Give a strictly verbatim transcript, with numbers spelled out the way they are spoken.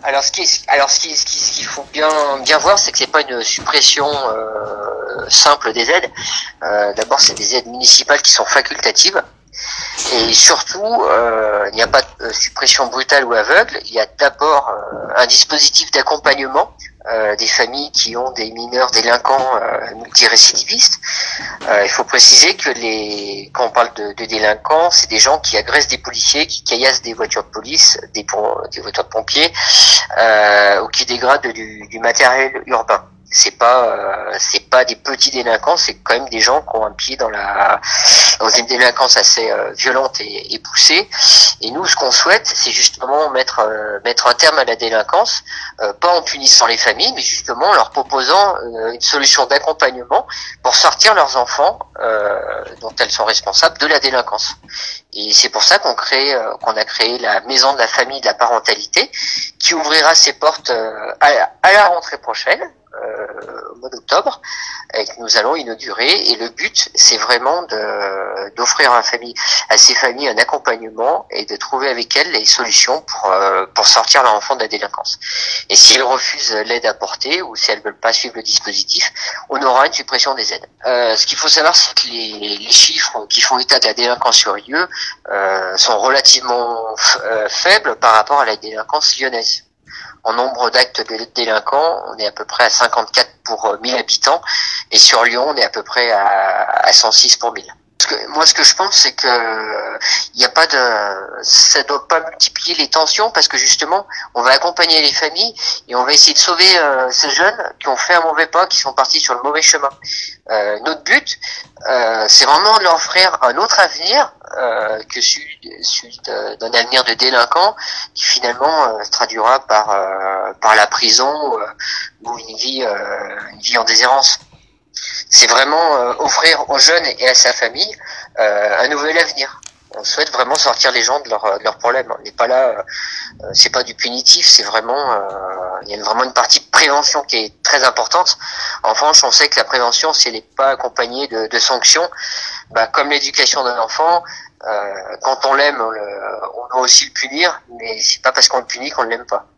Alors ce qui est, alors ce qui, ce qui- ce qu'il faut bien bien voir, c'est que c'est pas une suppression euh, simple des aides. Euh, d'abord, c'est des aides municipales qui sont facultatives. Et surtout, euh, il n'y a pas de euh, suppression brutale ou aveugle. Il y a d'abord euh, un dispositif d'accompagnement euh, des familles qui ont des mineurs délinquants euh, multirécidivistes. Euh, il faut préciser que les, quand on parle de, de délinquants, c'est des gens qui agressent des policiers, qui caillassent des voitures de police, des, pom- des voitures de pompiers, euh, ou qui dégradent du, du matériel urbain. C'est pas, euh, c'est pas des petits délinquants, c'est quand même des gens qui ont un pied dans la, dans une délinquance assez euh, violente et, et poussée. Et nous, ce qu'on souhaite, c'est justement mettre, euh, mettre un terme à la délinquance, euh, pas en punissant les familles, mais justement en leur proposant euh, une solution d'accompagnement pour sortir leurs enfants, euh, dont elles sont responsables, de la délinquance. Et c'est pour ça qu'on crée, euh, qu'on a créé la maison de la famille de la parentalité, qui ouvrira ses portes euh, à, à la rentrée prochaine, euh, au mois d'octobre, et que nous allons inaugurer. Et le but, c'est vraiment de, d'offrir à, famille, à ces familles un accompagnement et de trouver avec elles les solutions pour, euh, pour sortir leur enfant de la délinquance. Et si elles refusent l'aide apportée ou si elles veulent pas suivre le dispositif, on aura une suppression des aides. Euh, ce qu'il faut savoir, c'est que les, les chiffres qui font état de la délinquance sur Rieux euh, sont relativement f- euh, faibles par rapport à la délinquance lyonnaise. En nombre d'actes de délinquants, on est à peu près à cinquante-quatre pour mille habitants, et sur Lyon, on est à peu près à, à cent six pour mille. Parce que, moi, ce que je pense, c'est que il n'y a pas de, ça doit pas multiplier les tensions, parce que justement, on va accompagner les familles et on va essayer de sauver euh, ces jeunes qui ont fait un mauvais pas, qui sont partis sur le mauvais chemin. Euh, notre but, euh, c'est vraiment de leur offrir un autre avenir euh, que celui, celui de- d'un avenir de délinquant qui finalement euh, se traduira par euh, par la prison euh, ou une vie euh, une vie en déshérence. C'est vraiment euh, offrir aux jeunes et à sa famille euh, un nouvel avenir. On souhaite vraiment sortir les gens de leurs de leurs problèmes. On n'est pas là, euh, c'est pas du punitif, c'est vraiment, euh, il y a vraiment une partie de prévention qui est très importante. En revanche, on sait que la prévention, si elle n'est pas accompagnée de, de sanctions, bah, comme l'éducation d'un enfant, euh, quand on l'aime, on, le- on doit aussi le punir, mais c'est pas parce qu'on le punit qu'on ne l'aime pas.